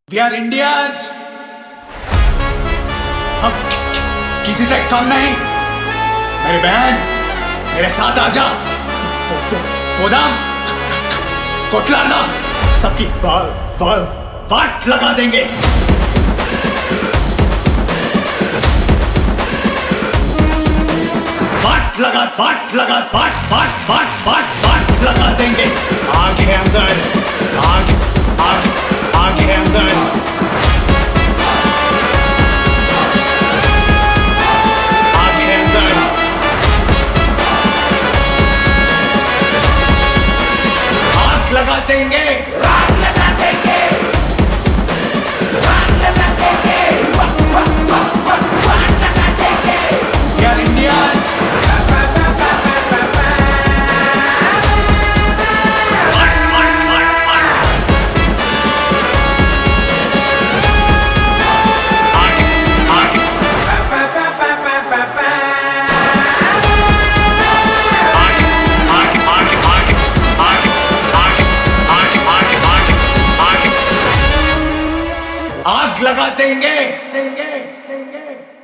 We are Indians. हम किसी से कम नहीं। मेरी बहन, मेरे साथ आजा। गोदाम कोटलाना सबकी वाट लगा देंगे। वाट लगा देंगे। आगे अंदर, आगे आगे आगे अंदर। आगे अंदर आग लगा देंगे। आग लगा देंगे, आग लगा देंगे, आग लगा देंगे। We are Indians. आग लगा देंगे।